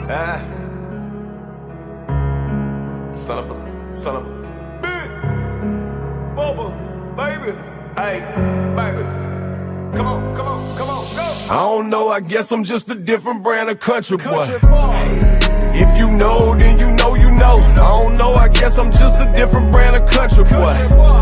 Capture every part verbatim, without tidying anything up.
Ah. Son of a, son of a bitch. Bubba, baby. Hey, baby. Come on, come on, come on, go. I don't know, I guess I'm just a different brand of country boy. Country boy. If you know, then you know you know. I don't know, I guess I'm just a different brand of country boy.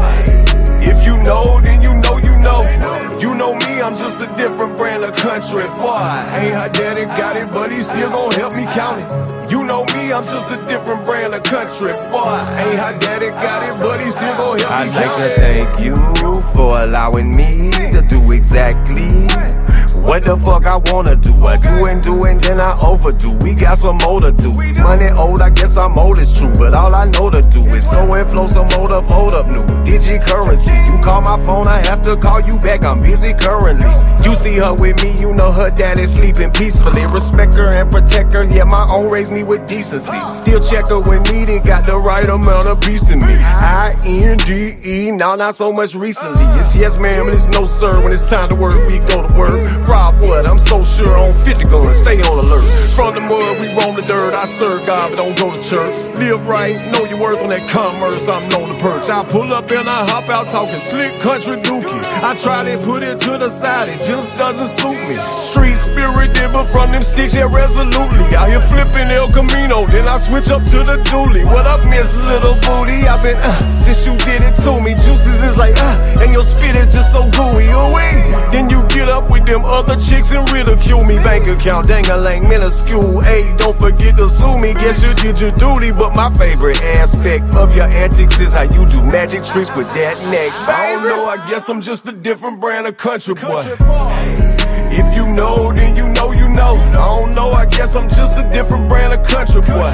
If you know, then you know you know. You know me, I'm just a different brand of country boy. Ain't her daddy got it, but he still gon' help me count it. You know me, I'm just a different brand of country boy. Ain't her daddy got it, but he still gon' help me count it. I'd like to thank you for allowing me to do exactly what the fuck I wanna do. I do and do and then I overdo. We got some more to do. Money old, I guess I'm old, it's true. But all I know to do is go and flow some more to fold up new digi currency. You call my phone, I have to call you back, I'm busy currently. You see her with me, you know her daddy sleeping peacefully. Respect her and protect her, yeah, my own raised me with decency. Still check her when needed, got the right amount of peace in me. I N D E, now not so much recently. It's yes ma'am and it's no sir. When it's time to work, we go to work. Rob what? I'm so sure on fifty guns, stay on alert. From the mud, we roam the dirt. I serve God, but don't go to church. Live right, know your worth on that commerce. I'm known to perch. I pull up and I hop out talking slick country dookie. I try to put it to the side, it just doesn't suit me. Street spirited, but from them sticks, yeah, resolutely. Out here flipping El Camino, then I switch up to the dually. What up, Miss Little Booty? I've been uh, since you did it to me. Juices is like uh, and your spit is just so gooey. Oh wait, then you get up with them other chicks and ridicule me. Bank account, dang-a-lang, minuscule. Hey, don't forget to sue me. Guess you did your duty, but my favorite aspect of your antics is how you do magic tricks with that neck. I don't know, I guess I'm just a different brand of country boy. If you know, then you know you know. I don't know, I guess I'm just a different brand of country boy.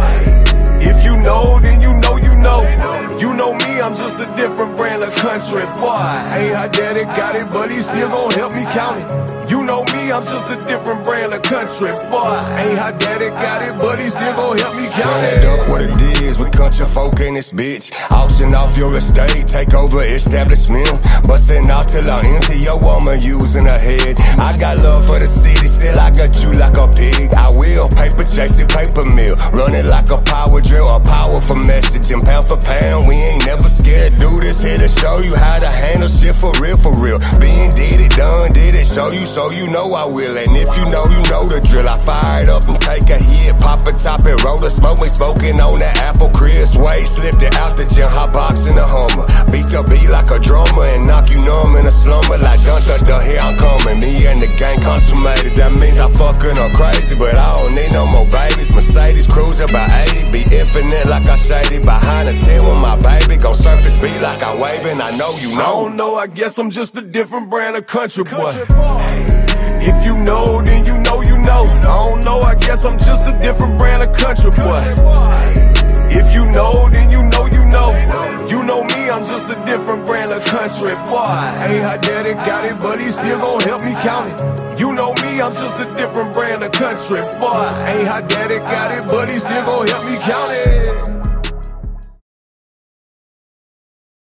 If you know, then you know you know. You know me, I'm just a different brand of country boy. Ain't her daddy got it, but he still gon' help me count it. You know me, I'm just a different brand of country boy. Ain't her daddy got it, but he still gon' help me count it. Run it up what it is with country folk in this bitch. Auction off your estate, take over establishments. Bustin' out till I'm empty, your woman using her head. I got love for the city, still I got you like a pig. I will paper chase it, paper mill. Run it like a power drill, a powerful message. And pound for pound, we ain't never scared to do this. Here to show you how to handle shit for real, for real. Being did it, done did it, show you so you know I will. And if you know, you know the drill. I fired up and take a hit, pop a top and roll the smoke. We smoking on that apple crisp way. Slipped it out the gym, hot box in the Hummer. Beat the beat like a drummer and knock you numb in a slumber like Gunther. The here I'm coming, me and the gang consummated. That means I'm fucking her crazy, but I don't need no more babies. Mercedes cruise about eighty, be infinite like I shady. Behind a ten with my baby, gon' surface be like I'm waving. I know you know. I don't know, I guess I'm just a different brand of country boy. If you know, then you know you know. I don't know, I guess I'm just a different brand of country boy. If you know, then you know you know. You know me, I'm just a different brand of country boy. Ain't her daddy got it, but he still gon' help me count it. You know me, I'm just a different brand of country boy. Ain't her daddy got it, but he still gon' help me count it.